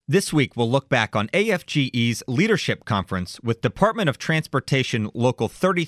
This week, we'll look back on AFGE's Leadership Conference with Department of Transportation Local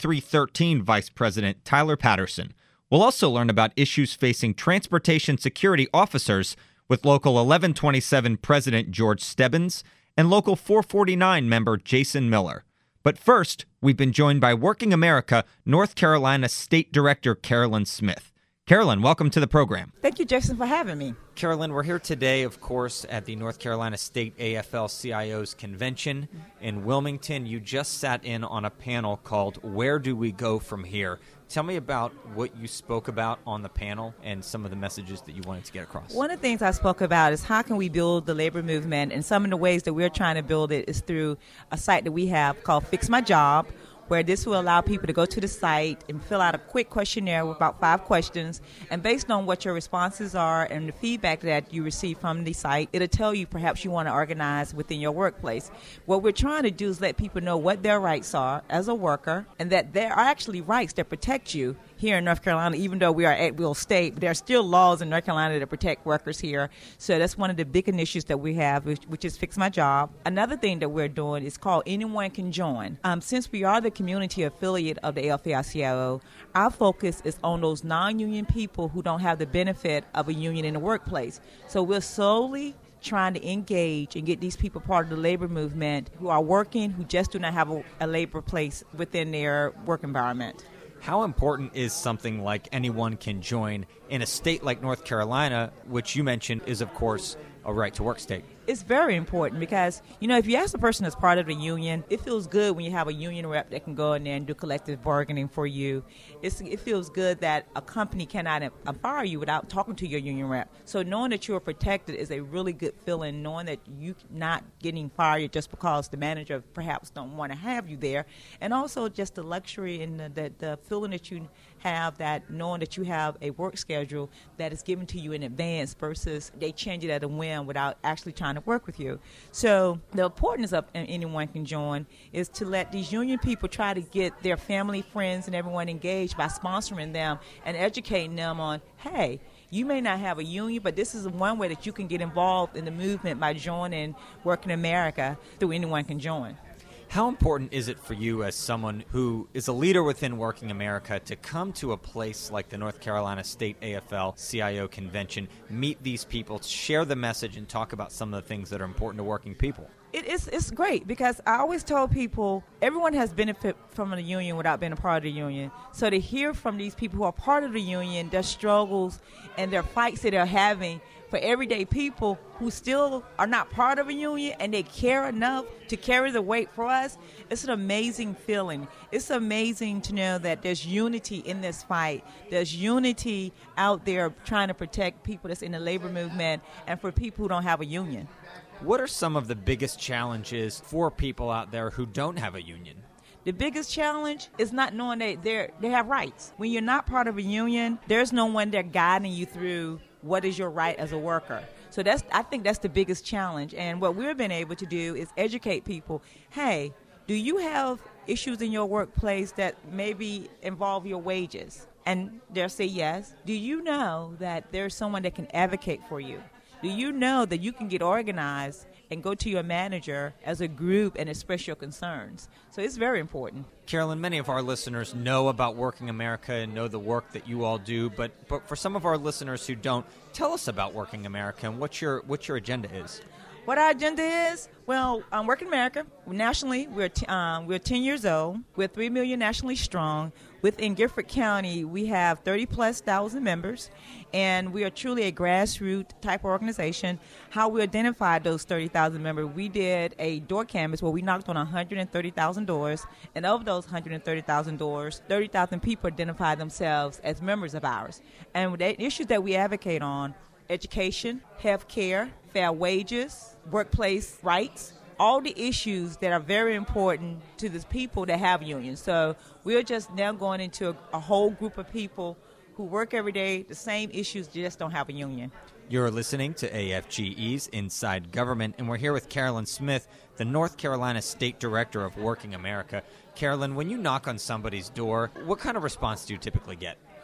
3313 Vice President Tyler Patterson. We'll also learn about issues facing transportation security officers with Local 1127 President George Stebbins and Local 449 member Jason Miller. But first, we've been joined by Working America North Carolina State Director Carolyn Smith. Carolyn, welcome to the program. Thank you, Jason, for having me. Carolyn, we're here today, of course, at the North Carolina State AFL-CIO's Convention in Wilmington. You just sat in on a panel called Where Do We Go From Here? Tell me about what you spoke about on the panel and some of the messages that you wanted to get across. One of the things I spoke about is how can we build the labor movement, and some of the ways that we're trying to build it is through a site that we have called Fix My Job, where this will allow people to go to the site and fill out a quick questionnaire with about 5 questions. And based on what your responses are and the feedback that you receive from the site, it'll tell you perhaps you want to organize within your workplace. What we're trying to do is let people know what their rights are as a worker, and that there are actually rights that protect you here in North Carolina. Even though we are at will state, but there are still laws in North Carolina that protect workers here. So that's one of the big initiatives that we have, which is Fix My Job. Another thing that we're doing is called Anyone Can Join. Since we are the community affiliate of the AFL-CIO, our focus is on those non-union people who don't have the benefit of a union in the workplace. So we're solely trying to engage and get these people part of the labor movement who are working, who just do not have a labor place within their work environment. How important is something like Anyone Can Join in a state like North Carolina, which you mentioned is, of course, a right-to-work state? It's very important because, if you ask a person that's part of the union, it feels good when you have a union rep that can go in there and do collective bargaining for you. It feels good that a company cannot fire you without talking to your union rep. So knowing that you're protected is a really good feeling, knowing that you're not getting fired just because the manager perhaps don't want to have you there. And also just the luxury and the feeling that you have, that knowing that you have a work schedule that is given to you in advance versus they change it at a whim without actually trying to work with you. So the importance of Anyone Can Join is to let these union people try to get their family, friends, and everyone engaged by sponsoring them and educating them on, hey, you may not have a union, but this is one way that you can get involved in the movement by joining Working America through Anyone Can Join. How important is it for you as someone who is a leader within Working America to come to a place like the North Carolina State AFL-CIO Convention, meet these people, share the message, and talk about some of the things that are important to working people? It's great because I always told people everyone has benefit from the union without being a part of the union. So to hear from these people who are part of the union, their struggles and their fights that they're having for everyday people who still are not part of a union and they care enough to carry the weight for us, it's an amazing feeling. It's amazing to know that there's unity in this fight. There's unity out there trying to protect people that's in the labor movement and for people who don't have a union. What are some of the biggest challenges for people out there who don't have a union? The biggest challenge is not knowing that they have rights. When you're not part of a union, there's no one there guiding you through what is your right as a worker. So I think that's the biggest challenge. And what we've been able to do is educate people. Hey, do you have issues in your workplace that maybe involve your wages? And they'll say yes. Do you know that there's someone that can advocate for you? Do you know that you can get organized and go to your manager as a group and express your concerns? So it's very important. Carolyn, many of our listeners know about Working America and know the work that you all do, but for some of our listeners who don't, tell us about Working America and what your agenda is. What our agenda is? Well, Working America, nationally, we're 10 years old. We're 3 million nationally strong. Within Gifford County, we have 30-plus thousand members, and we are truly a grassroots type of organization. How we identified those 30,000 members, we did a door canvas where we knocked on 130,000 doors, and of those 130,000 doors, 30,000 people identified themselves as members of ours. And the issues that we advocate on: education, health care, fair wages, workplace rights, all the issues that are very important to the people that have unions. So we're just now going into a whole group of people who work every day, the same issues, just don't have a union. You're listening to AFGE's Inside Government, and we're here with Carolyn Smith, the North Carolina State Director of Working America. Carolyn, when you knock on somebody's door, what kind of response do you typically get?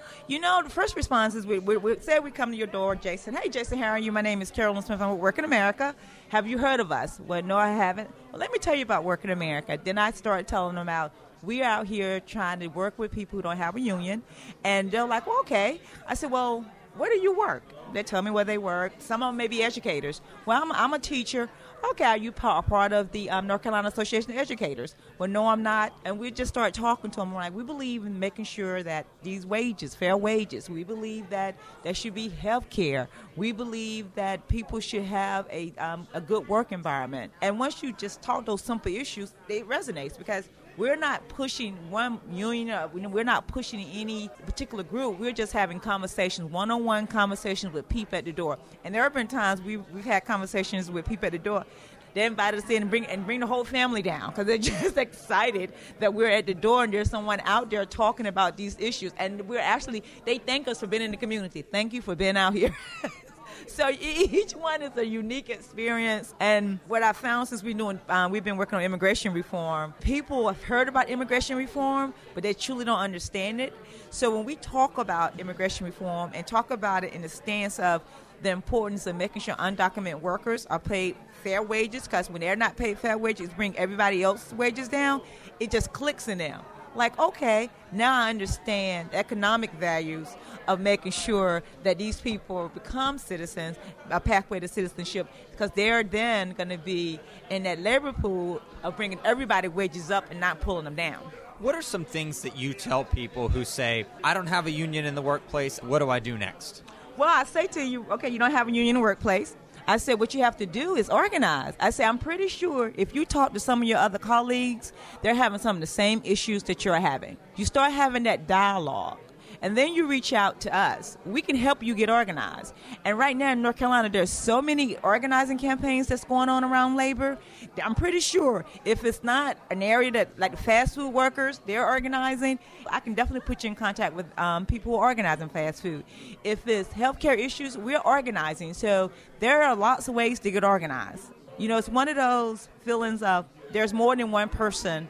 The first response is we say we come to your door, Jason. Hey, Jason, how are you? My name is Carolyn Smith. I'm with Work in America. Have you heard of us? Well, no, I haven't. Well, let me tell you about Work in America. Then I started telling them about we're out here trying to work with people who don't have a union. And they're like, well, okay. I said, well, where do you work? They tell me where they work. Some of them may be educators. Well, I'm a teacher. Okay, are you part of the North Carolina Association of Educators? Well, no, I'm not. And we just start talking to them. Like, we believe in making sure that these wages, fair wages, we believe that there should be health care. We believe that people should have a good work environment. And once you just talk those simple issues, it resonates because we're not pushing one union. We're not pushing any particular group. We're just having conversations, one-on-one conversations with people at the door. And there have been times we've had conversations with people at the door. They invite us in and bring the whole family down because they're just excited that we're at the door and there's someone out there talking about these issues. And they thank us for being in the community. Thank you for being out here. So each one is a unique experience. And what I found since we've been working on immigration reform, people have heard about immigration reform, but they truly don't understand it. So when we talk about immigration reform and talk about it in the stance of the importance of making sure undocumented workers are paid fair wages, because when they're not paid fair wages, bring everybody else's wages down, it just clicks in them. Like, okay, now I understand the economic values of making sure that these people become citizens, a pathway to citizenship, because they're then going to be in that labor pool of bringing everybody wages up and not pulling them down. What are some things that you tell people who say, I don't have a union in the workplace, what do I do next? Well, I say to you, okay, you don't have a union in the workplace. I said, what you have to do is organize. I say, I'm pretty sure if you talk to some of your other colleagues, they're having some of the same issues that you're having. You start having that dialogue, and then you reach out to us. We can help you get organized. And right now in North Carolina, there's so many organizing campaigns that's going on around labor. I'm pretty sure if it's not an area that, like the fast food workers, they're organizing, I can definitely put you in contact with people who are organizing fast food. If it's healthcare issues, we're organizing. So there are lots of ways to get organized. It's one of those feelings of there's more than one person,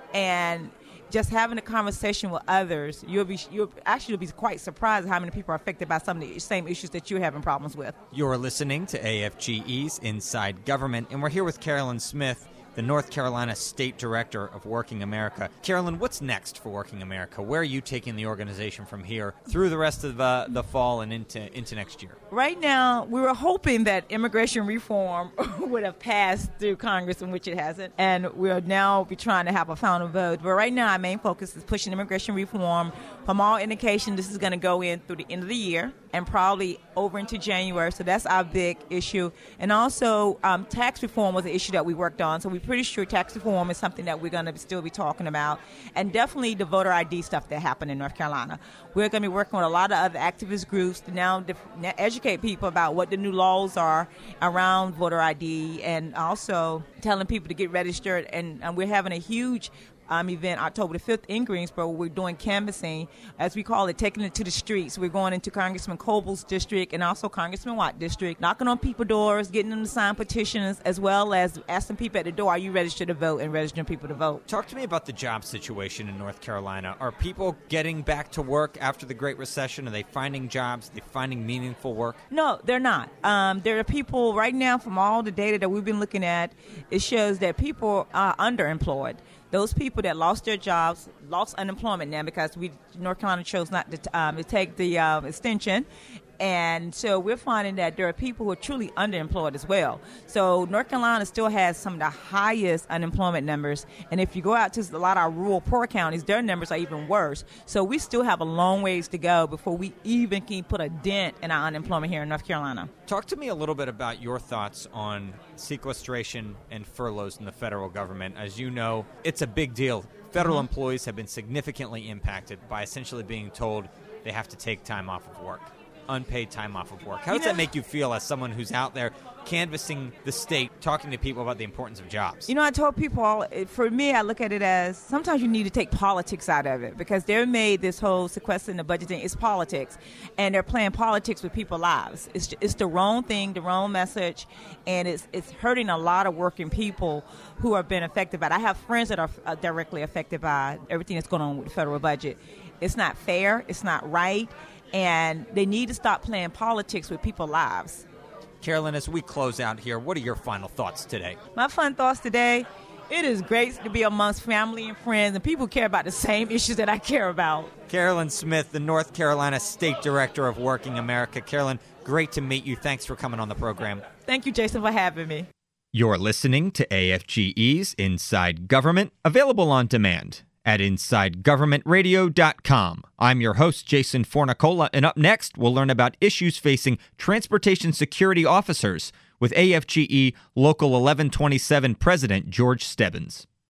and just having a conversation with others, you'll be quite surprised at how many people are affected by some of the same issues that you're having problems with. You're listening to AFGE's Inside Government, and we're here with Carolyn Smith, the North Carolina State Director of Working America. Carolyn, what's next for Working America? Where are you taking the organization from here through the rest of the fall and into next year? Right now, we were hoping that immigration reform would have passed through Congress, in which it hasn't, and we'll now be trying to have a final vote. But right now, our main focus is pushing immigration reform. From all indication, this is going to go in through the end of the year and probably over into January. So that's our big issue. And also, tax reform was an issue that we worked on. So we're pretty sure tax reform is something that we're going to still be talking about. And definitely the voter ID stuff that happened in North Carolina. We're going to be working with a lot of other activist groups to now educate people about what the new laws are around voter ID, and also telling people to get registered. And we're having a huge event October the 5th in Greensboro. We're doing canvassing, as we call it, taking it to the streets. We're going into Congressman Coble's district and also Congressman Watt district, knocking on people's doors, getting them to sign petitions, as well as asking people at the door, are you registered to vote, and registering people to vote. Talk to me about the job situation in North Carolina. Are people getting back to work after the Great Recession? Are they finding jobs? Are they finding meaningful work? No, they're not. There are people right now, from all the data that we've been looking at, it shows that people are underemployed. Those people that lost their jobs, lost unemployment now because North Carolina chose not to take the extension. And so we're finding that there are people who are truly underemployed as well. So North Carolina still has some of the highest unemployment numbers. And if you go out to a lot of our rural poor counties, their numbers are even worse. So we still have a long ways to go before we even can put a dent in our unemployment here in North Carolina. Talk to me a little bit about your thoughts on sequestration and furloughs in the federal government. As you know, it's a big deal. Federal employees have been significantly impacted by essentially being told they have to take time off of work. Unpaid time off of work. How does that make you feel as someone who's out there canvassing the state, talking to people about the importance of jobs? You know, I told people, for me, I look at it as sometimes you need to take politics out of it because they're made this whole sequestering the budget thing. It's politics, and they're playing politics with people's lives. It's the wrong thing, the wrong message, and it's hurting a lot of working people who are being affected by it. I have friends that are directly affected by everything that's going on with the federal budget. It's not fair. It's not right, and they need to stop playing politics with people's lives. Carolyn, as we close out here, what are your final thoughts today? My fun thoughts today, it is great to be amongst family and friends and people who care about the same issues that I care about. Carolyn Smith, the North Carolina State Director of Working America. Carolyn, great to meet you. Thanks for coming on the program. Thank you, Jason, for having me. You're listening to AFGE's Inside Government, available on demand at InsideGovernmentRadio.com. I'm your host, Jason Fornicola, and up next, we'll learn about issues facing transportation security officers with AFGE Local 1127 President George Stebbins.